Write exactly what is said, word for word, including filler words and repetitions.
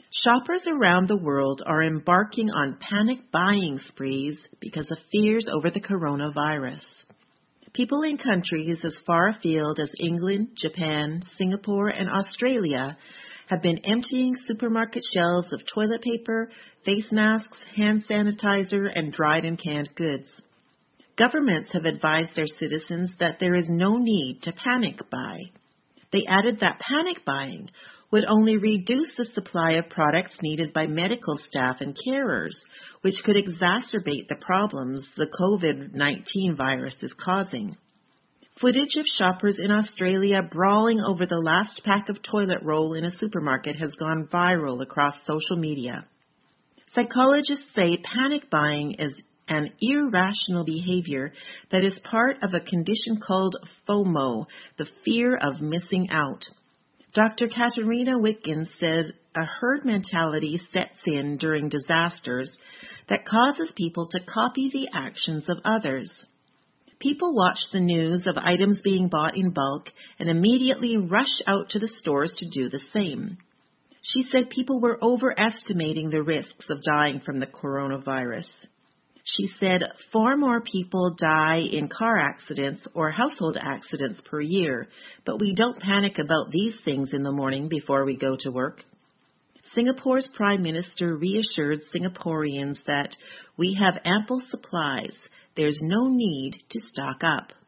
Shoppers around the world are embarking on panic buying sprees because of fears over the coronavirus. People in countries as far afield as England, Japan, Singapore, and Australia have been emptying supermarket shelves of toilet paper, face masks, hand sanitizer, and dried and canned goods. Governments have advised their citizens that there is no need to panic buy. They added that panic buying would only reduce the supply of products needed by medical staff and carers, which could exacerbate the problems the COVID nineteen virus is causing. Footage of shoppers in Australia brawling over the last pack of toilet roll in a supermarket has gone viral across social media. Psychologists say panic buying is an irrational behavior that is part of a condition called FOMO, the fear of missing out. Doctor Katerina Witkins said a herd mentality sets in during disasters that causes people to copy the actions of others. People watch the news of items being bought in bulk and immediately rush out to the stores to do the same. She said people were overestimating the risks of dying from the coronavirus. She said far more people die in car accidents or household accidents per year, but we don't panic about these things in the morning before we go to work. Singapore's Prime Minister reassured Singaporeans that we have ample supplies. There's no need to stock up.